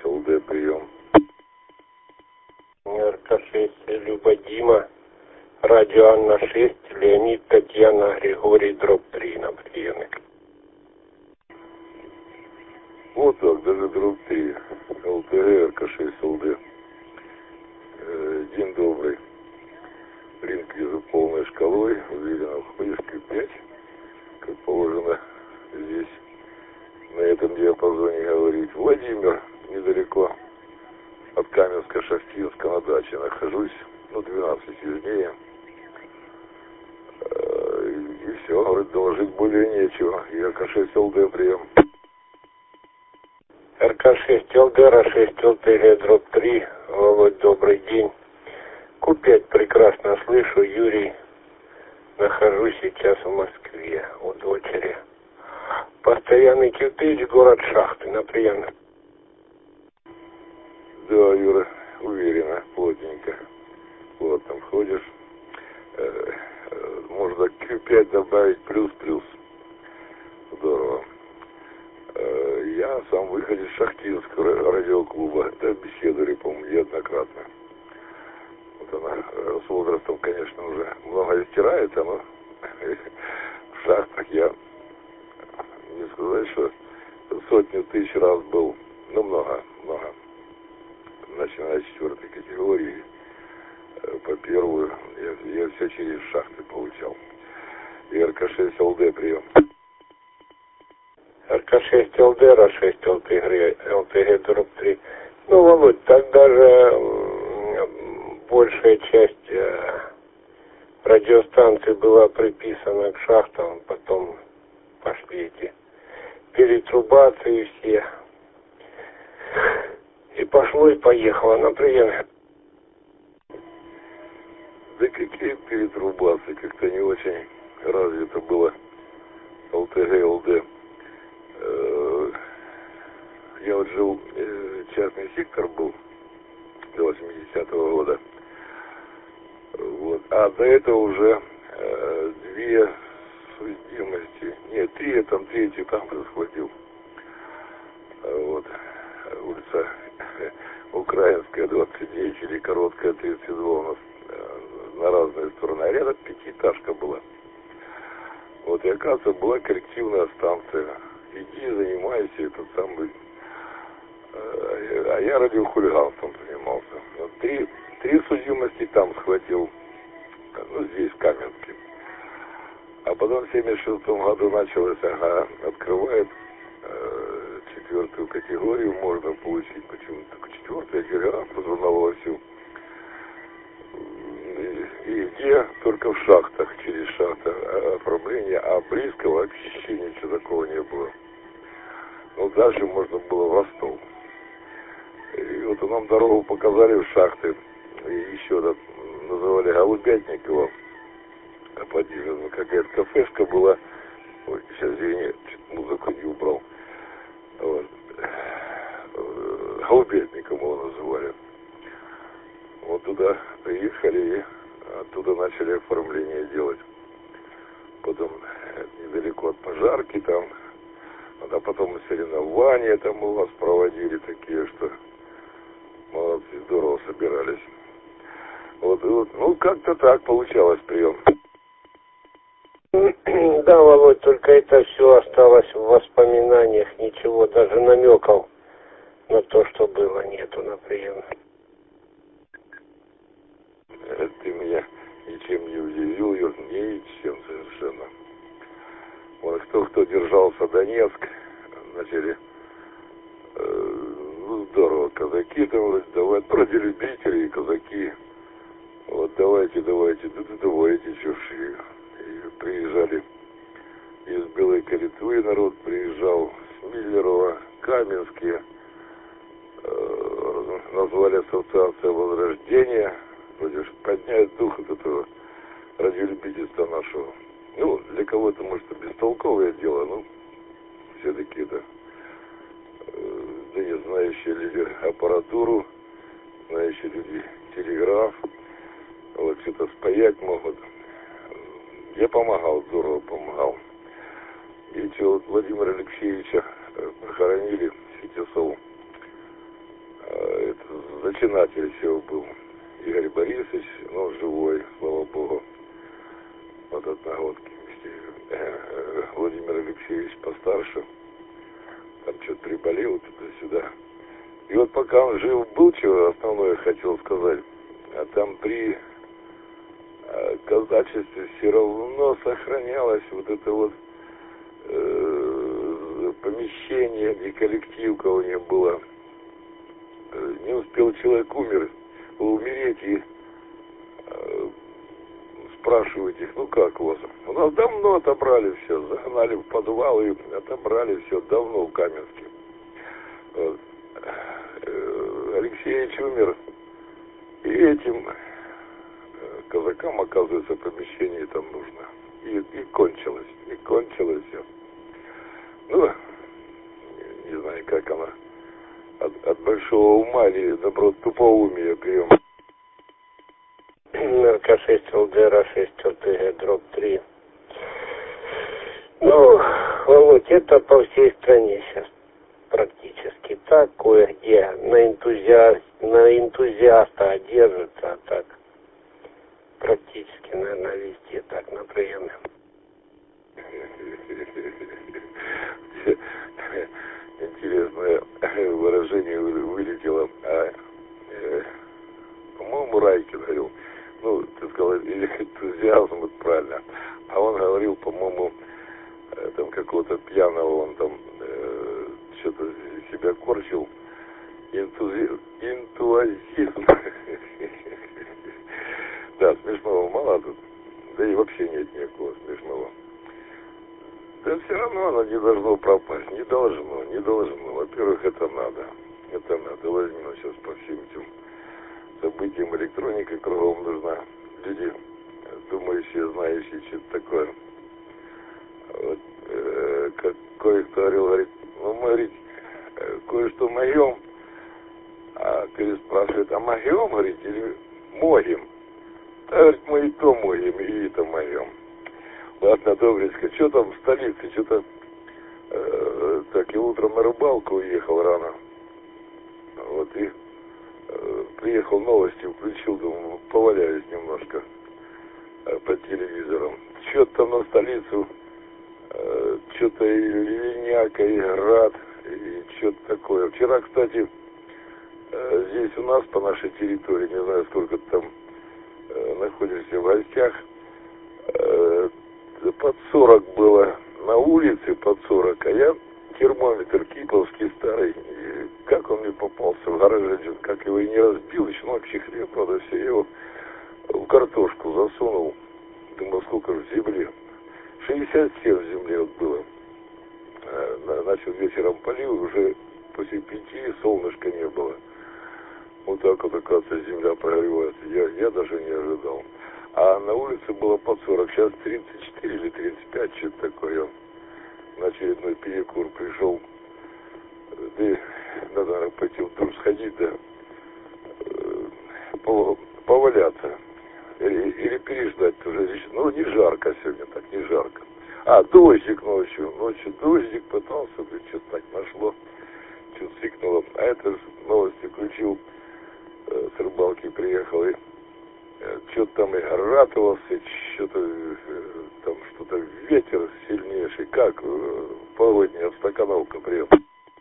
ЛД, прием. РК-6, Люба, Дима, радио Анна-6, Леонид, Татьяна, Григорий, дробь 3 на приеме. Вот так, даже дробь 3. ЛТГ, РК-6, ЛД. День добрый. Линк вижу полной шкалой, уверенно входишь Q5, как положено здесь, на этом диапазоне говорить. Владимир, недалеко от Каменска-Шахтинска на даче нахожусь, 12 южнее. И все, говорит, доложить более нечего. И РК-6 ЛД, прием. РК-6 ЛД, РА-6 ЛТГ, дробь 3, Володь, добрый день. Q5 прекрасно слышу, Юрий, нахожусь сейчас в Москве, у дочери. Постоянный Q5, город Шахты, на прием. Да, Юра, уверенно, плотненько. Вот, там ходишь. Можно Q5 добавить плюс-плюс. Здорово. Я сам выходец из Шахтинского радиоклуба. Да, беседовали, по-моему, неоднократно. Вот она с возрастом, конечно, уже много стирается, но в шахтах я, не сказать, что сотню тысяч раз был, много. Начиная с 4-й категории по первую, я все через шахты получал. И РК-6 ЛД, прием. РК-6 ЛД, РА-6 ЛТГ, дробь 3. Володь, тогда же большая часть радиостанций была приписана к шахтам, потом пошли эти перетрубации все. И пошло и поехало, на прием. Да какие перетрубации, как-то не очень развито было ЛТГ, ЛД. Я вот жил, частный сектор был до 80-го года. Вот. А до этого уже две судимости. Нет, три, я там третью там схватил. Вот. Улица Украинская, 29, или Короткая, 32 у нас на разные стороны. А рядом пятиэтажка была. Вот, и оказывается, была коллективная станция. Иди, занимайся, этот самый. А я радиохулиганством занимался. Вот, три судимости там схватил. Здесь, в Каменске. А потом в 76 году началось, открывает 4-ю категорию, можно получить. Почему только 4-ю? Я говорю, позвонила всю. И где? Только в шахтах, через шахты оформления, а близко вообще ничего такого не было. Дальше можно было в Ростов. И вот нам дорогу показали в шахты. И еще раз называли Голубятникова. Подъезд, какая-то кафешка была. Ой, сейчас, извини, музыку не убрал. Вот. Голубятникова его называли. Вот туда приехали и оттуда начали оформление делать. Потом недалеко от пожарки там. А потом соревнования там у вас проводили такие, что молодцы, здорово собирались. Вот, как-то так получалось прием. Да, Володь, только это все осталось в воспоминаниях, ничего, даже намеков на то, что было, нету на приеме. Ты меня ничем не удивил, Юр, ничем совершенно. Вот кто держался Донецк, начали, здорово, казаки там, давай, вроде любители и казаки, вот давайте, давайте, чушь. И приезжали из Белой Калитвы народ приезжал, с Миллерова, Каменские, назвали ассоциация Возрождения, вроде поднять дух от этого радиолюбительства нашего. Для кого-то, может, это бестолковое дело, но все-таки это, не знающие люди аппаратуру, знающие люди телеграф, вот что-то спаять могут. Я помогал, здорово помогал. И Владимира Алексеевича похоронили в Сетисову. начинатель всего был. Игорь Борисович, ну, живой, слава богу. Вот одногодки. Владимир Алексеевич постарше. Там что-то приболел туда-сюда. И вот пока он жив был, чего основное хотел сказать, а там при казачестве все равно сохранялось вот это вот помещение, где коллектив, кого не было. Не успел человек умереть, и спрашивают их, ну как у вас? У нас давно отобрали все, загнали в подвал и отобрали все давно в Каменске. Вот. Алексеевич умер, и этим казакам, оказывается, помещение там нужно. И кончилось все. Ну, не знаю, как она от большого ума или, наоборот, тупоумия прием. РК-6 ЛДР-6 ЛТГ дробь 3. Ну, Володь, это по всей стране сейчас практически так, кое-где на энтузиаста держится, а так практически, наверное, везде так на приеме. Интересное выражение вылетело. По-моему, Райкин говорил, ну, ты сказал, или энтузиазм, это правильно. А он говорил, по-моему, там какого-то пьяного, он там что-то себя корчил. Энтузиазм. Да, смешного мало тут. Да и вообще нет никакого смешного. Да все равно оно не должно пропасть. Не должно. Во-первых, это надо. Возьмем сейчас по всем этим событиям, электроника кругом нужна. Люди, думающие, знающие, что это такое. Вот, как кое-кто говорит, ну, мы, говорит, кое-что моем, а переспрашивает, а моем, говорит, или могим? Да, говорит, мы и то могим, и это моем. Ладно, Добринска, что там в столице, что-то так, и утром на рыбалку уехал рано. Вот, и приехал, новости включил, думаю, поваляюсь немножко по телевизору. Что-то там на столицу, что-то и ливняка, и град, и что-то такое. Вчера, кстати, здесь у нас, по нашей территории, не знаю, сколько ты там находишься в гостях, под 40 было на улице, под 40, а я термометр киповский старый, и как он мне попался в гараже, как его и не разбил, еще, ну, вообще хрен, правда, все, я его в картошку засунул, думаю, сколько же в земле, 67 в земле вот было, начал вечером полив, уже после 5 солнышка не было, вот так вот, оказывается, земля прогревается, я даже не ожидал. А на улице было под 40, сейчас 34 или 35, что-то такое. На очередной перекур пришел. Да надо, наверное, пойти в душ сходить, да, поваляться. Или переждать уже. Ну, не жарко сегодня, так не жарко. А, дождик ночью. Ночью дождик пытался, что-то так нашло. Что-то сикнуло. А это новости включил, с рыбалки приехал и что-то там и ратовался, что-то там что-то ветер сильнейший. Как погодня обстакановка приехал?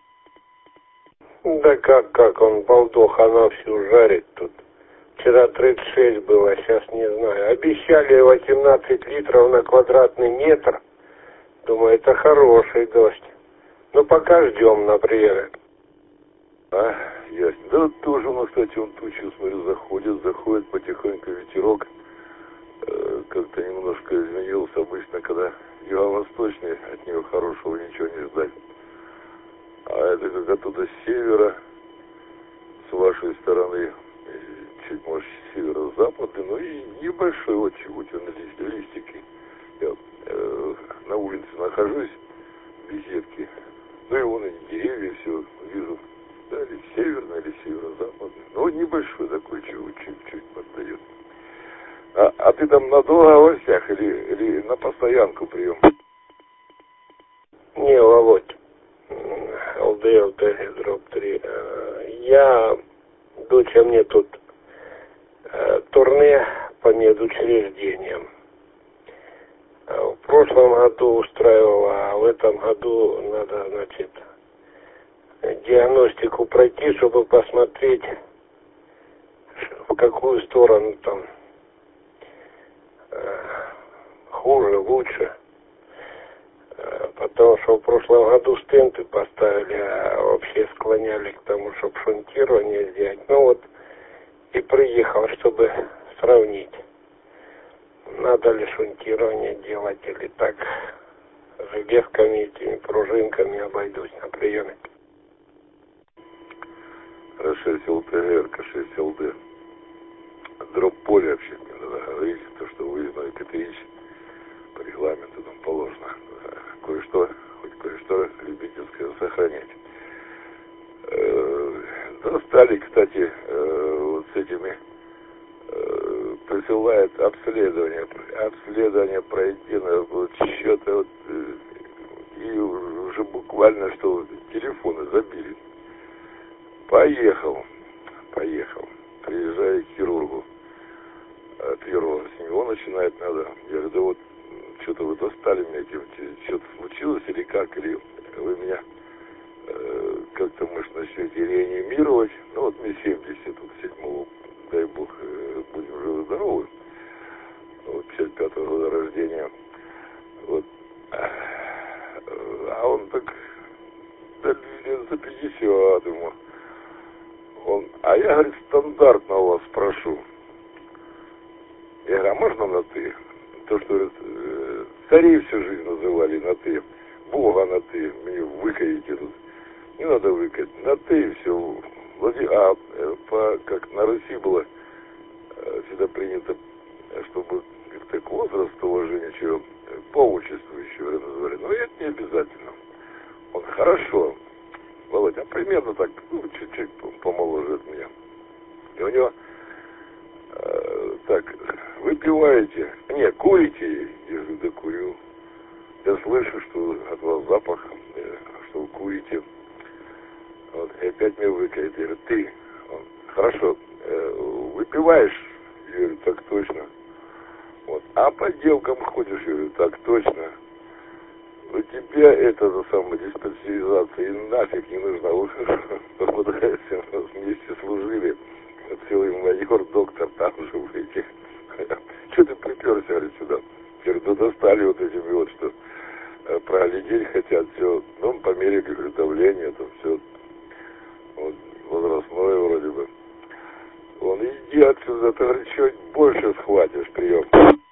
Да как он, балдох, она всю жарит тут. Вчера 36 было, сейчас не знаю. Обещали 18 литров на квадратный метр. Думаю, это хороший дождь. Ну, пока ждем на приеме. А, ясно. Да вот тоже у нас, кстати, он тучи, смотрю, заходит потихоньку ветерок. Как-то немножко изменился. Обычно, когда юго-восточный, от него хорошего ничего не ждать. А это как оттуда с севера, с вашей стороны, чуть, может, северо-западный, но и небольшой, вот чего-то на листики. Я на улице нахожусь, в беседке. Ну и вон и деревья, все вижу. Да, или северный, или северо-западный. Ну, небольшой такой, чуть-чуть поддает. А ты там надолго в гостях или на постоянку прием? Не, Володь, ЛДР, дробь 3. Я доча мне тут турне по медучреждениям. В прошлом году устраивала, а в этом году надо, значит, диагностику пройти, чтобы посмотреть, в какую сторону там хуже, лучше. Потому что в прошлом году стенты поставили, а вообще склоняли к тому, чтобы шунтирование сделать. Ну вот и приехал, чтобы сравнить, надо ли шунтирование делать или так железками, этими пружинками обойдусь на приеме. R6 LTR, К6 ЛД. Дроп поле вообще не надо говорить, то, что выездной КТИ по регламенту там положено. Кое-что, хоть кое-что любительское сохранять. Достали, кстати, вот с этими присылает обследование пройти на вот счета вот, и уже буквально что телефоны забили. Поехал, приезжаю к хирургу, первого с него начинать надо. Я говорю, да вот, что-то вы достали меня этим, что-то случилось или как, или вы меня как-то, может, начнете реанимировать. Ну вот мне 70, вот 7-го, дай бог, будем живы-здоровы, вот 55-го года рождения. Вот. А он так, да, за 50, думаю. А я, говорит, стандартно у вас спрошу. Я говорю, а можно на ты? То, что, говорит, царей всю жизнь называли на ты, Бога на ты, мне выкаете тут. Не надо выкать, на ты и все. Как на Руси было всегда принято, чтобы как-то к возрасту уважения, чего по отчеству еще называли. Но это не обязательно. Он, хорошо, Володя, примерно так, ну, чуть-чуть помоложе от меня. И у него так, выпиваете, не, курите? Я говорю, да курю. Я слышу, что от вас запах, что вы курите. Вот, и опять мне выкает. Я говорю, ты, он, хорошо, выпиваешь? Я говорю, так точно. Вот, а по девкам ходишь? Я говорю, так точно. У тебя это за самая диспансеризация и нафиг не нужна. Вот вместе служили. Целый майор, доктор, там же в этих. Что ты приперся, говорит, сюда? Я говорю, да достали вот этими вот, что проглядеть хотят, все. Ну, по мере, говорю, давления, там все. Вот, возрастное вроде бы. Он, иди отсюда, ты, говорит, чуть больше схватишь прием.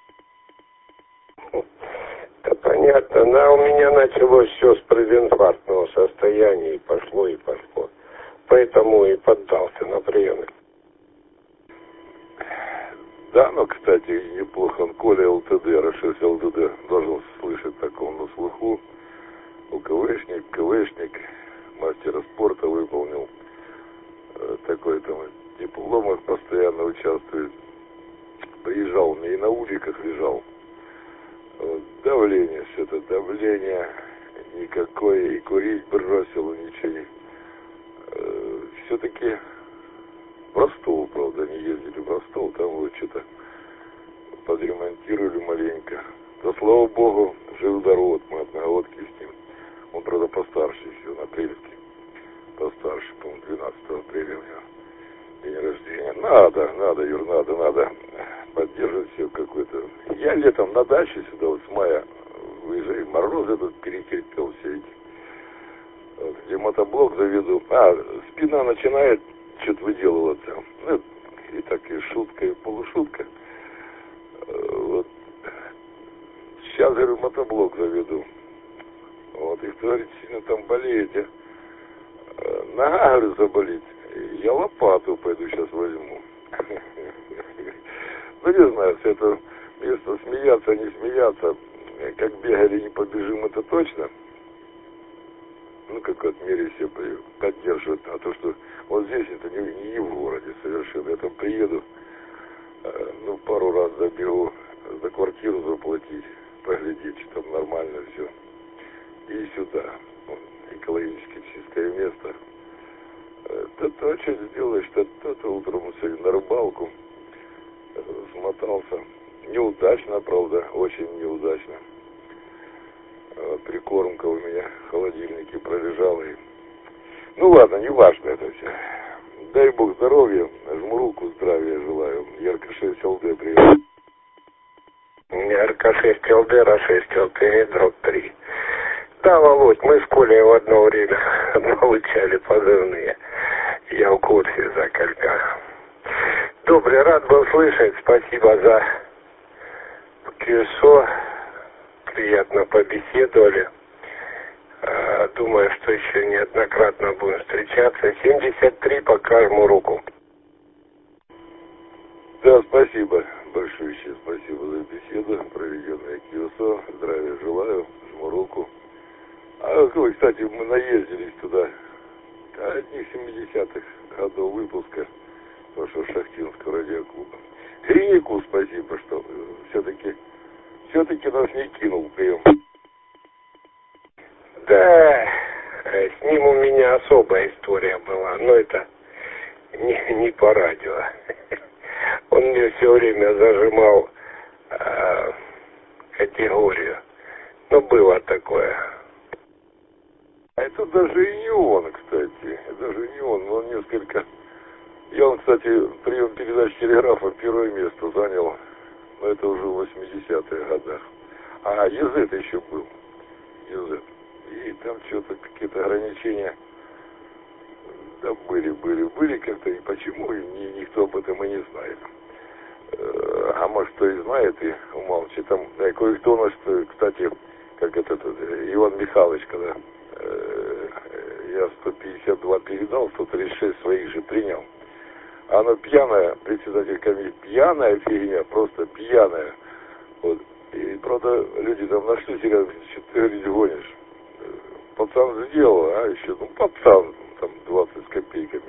Да понятно, у меня началось все с прединфарктного состояния, и пошло. Поэтому и поддался на приемы. Да, но, кстати, неплохо. Он Коля ЛТД, R6 ЛТД, должен слышать такого на слуху. КВшник, мастера спорта выполнил. Такой там в дипломах постоянно участвует. Приезжал, мне и на уликах лежал. Вот, давление, все-то давление никакое, и курить бросил, и ничего не... Все-таки в Ростов, правда, они ездили в Ростов, там вот что-то подремонтировали маленько. Да, слава богу, жив-здоров, мы одногодки с ним. Он, правда, постарше еще, он апрельский. Постарше, по-моему, 12 апреля у него день рождения. Надо, Юр, надо поддерживать все какой-то. Я летом на даче сюда, вот с мая выезжаю, мороз этот перетерпел все эти. Вот, где мотоблок заведу. Спина начинает что-то выделываться. Ну, и так и шутка, и полушутка. Вот. Сейчас, говорю, мотоблок заведу. Вот, и кто говорит, сильно там болеете. Нога, говорю, заболит. Я лопату пойду сейчас возьму. Ну, не знаю, все это место смеяться, не смеяться. Как бегали, не побежим, это точно. Ну, как в мире все поддерживают. А то, что вот здесь это не в городе совершенно. Я там приеду, ну, пару раз забегу, за квартиру заплатить, поглядеть, что там нормально все. И сюда. Экологически чистое место. Это Короче, сделаешь что-то утром сегодня на рыбалку. Смотался. Неудачно, правда, очень неудачно. Прикормка у меня в холодильнике пролежала. Ну ладно, не важно это все. Дай Бог здоровья, жму руку, здравия желаю. РК6 ЛД, привет. РК6 ЛД, РК6 ЛТ, дробь 3. Да, Володь, мы с Колей в одно время получали позывные. Я в курсе за колька. Добрый, рад был слышать. Спасибо за QSO. Приятно побеседовали. Думаю, что еще неоднократно будем встречаться. 73, пока жму руку. Да, спасибо. Большое спасибо за беседу, проведенную QSO. Здравия желаю, жму руку. А вы, кстати, мы наездились туда. Одних 70-х годов выпуска вашего шахтинского радиоклуба. Гриннику спасибо, что все-таки нас не кинул прием. Да, с ним у меня особая история была, но это не по радио. Он мне все время зажимал категорию. Ну, было такое. А это даже и не он, кстати. Даже не он, но он несколько... Он, кстати, прием передач телеграфа первое место занял. Но это уже в 80-х годах. А ЕЗ еще был. ЕЗ. И там что-то какие-то ограничения... Да были как-то. И почему, никто об этом и не знает. А может, кто и знает, и умалчивает. Там кое-кто у нас, кстати, как этот Иван Михайлович, когда я 152 передал, 136 своих же принял. Она пьяная, председатель комиссии, пьяная фигня, просто пьяная. Вот. И, правда, люди там нашли себя, что ты, говоришь, гонишь. Пацан сделал, а еще, пацан, там, 20 с копейками.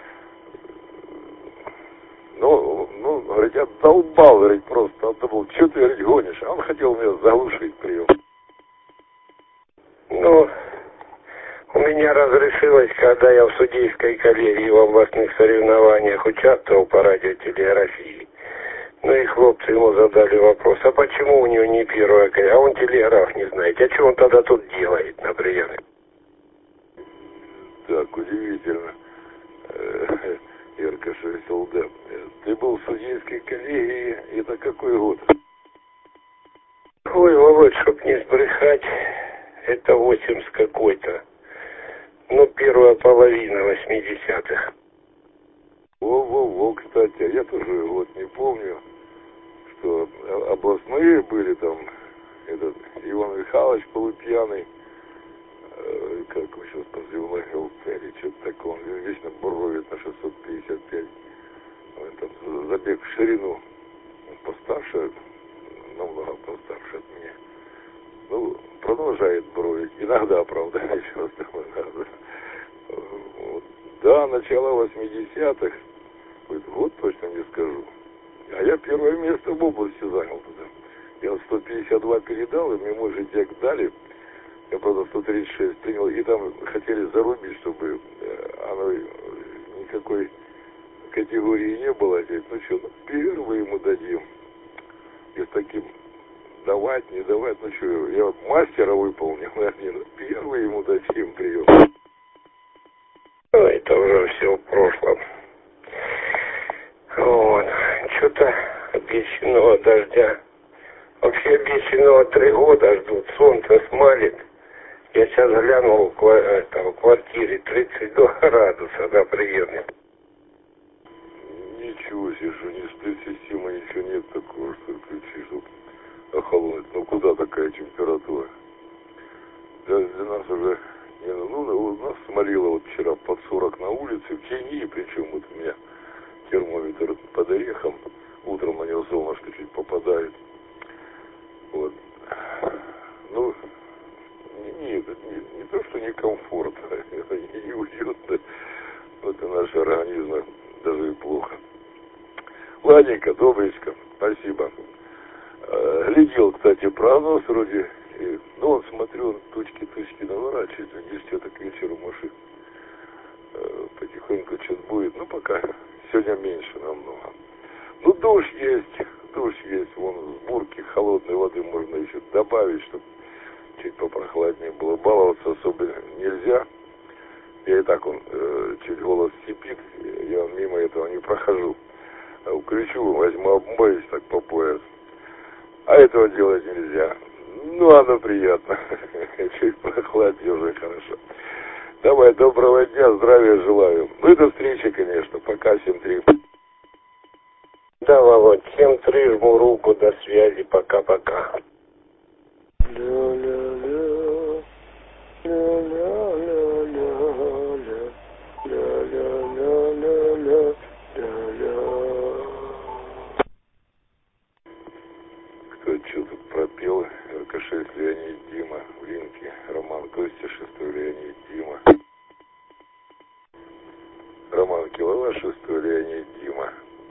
Ну, говорит, я долбал, говорит, просто. Он думал, что ты, говорит, гонишь? А он хотел меня заглушить прием. Ну, у меня разрешилось, когда я в судейской коллегии в областных соревнованиях участвовал по радиотелеграфии. Ну и хлопцы ему задали вопрос, а почему у него не первая коллегия? А он телеграф не знает. А что он тогда тут делает, например? Так, удивительно. РК6 ЛД. Ты был в судейской коллегии, это какой год? Ой, Володь, чтоб не сбрехать, это 80 какой-то. Ну, первая половина 80-х. Во, кстати, я тоже вот не помню, что областные были там, этот Иван Михайлович полупьяный, как его сейчас позывной ЛЦ или что-то такое, он вечно буровит на 655, он там забег в ширину, он постарше, намного постарше от меня. Ну, продолжает буровить, иногда, правда, еще раз там иногда. Да, начало 80-х, год точно не скажу. А я первое место в области занял туда. Я 152 передал, и мне мой житяк дали. Я, правда, 136 принял, и там хотели зарубить, чтобы оно никакой категории не было. Ну что, первый ему дадим. И с таким давать, не давать, ну что, я мастера выполнил, первый ему дадим прием. Ну, это уже все в прошлом. Вот. Что-то обещанного дождя. Вообще обещанного 3 года ждут. Солнце смалит. Я сейчас глянул в квартире 32 градуса на приеме. Ничего себе, что не сплит-система, ничего нет такого, что включи, чтобы охолонуть. Ну куда такая температура? Для нас уже, у нас смолило вот вчера под 40 на улице, в тени, причем вот у меня термометр под орехом, утром на него солнышко чуть попадает. Вот. Ну, не то, что некомфортно, это неуютно. Вот и наш организм даже и плохо. Ладненько, добренько, спасибо. Глядел, кстати, прогноз вроде, он, смотрю, тучки наворачивают, 10 к вечеру машин. Потихоньку что-то будет. пока сегодня меньше намного. Ну, душ есть, вон с бурки холодной воды можно еще добавить, чтобы чуть попрохладнее было. Баловаться особо нельзя. Я и так чуть голос сипит, я мимо этого не прохожу. Включу, возьму, обмоюсь так по пояс. А этого делать нельзя. Ну, оно приятно. Чуть прохладнее уже хорошо. Давай, доброго дня, здравия желаю. Ну, и до встречи, конечно. Пока, 7-3. Да, Володь, 7-3, жму руку, до связи, пока-пока. Кто что тут пропел? РК-6 Леонид Дима, в линке Роман Костя, 6 Леонид Дима. Роман Килова, 6 Леонид Дима.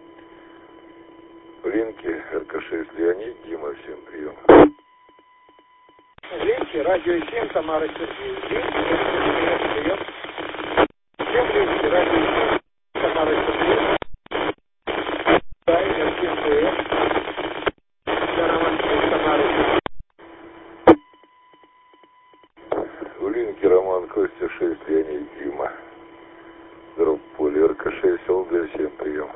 В линке РК-6 Леонид Дима, всем прием. В линке радио 7 Тамара Сергеевна. Прием. Всем в линке радио 7 Тамара Сергеевна. Да, я всем прием. Я Роман Костя, Тамара Сергеевна. В линке Роман Костя, 6 Леонид Дима. Дроп поле РК-6 ЛД, всем прием.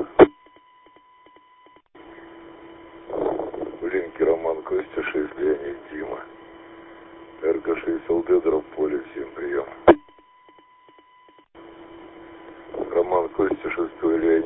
В линке Роман Костя, 6 Леонид Дима. РК-6 ЛД, дроп поле, всем прием. Роман Костя, 6 Леонид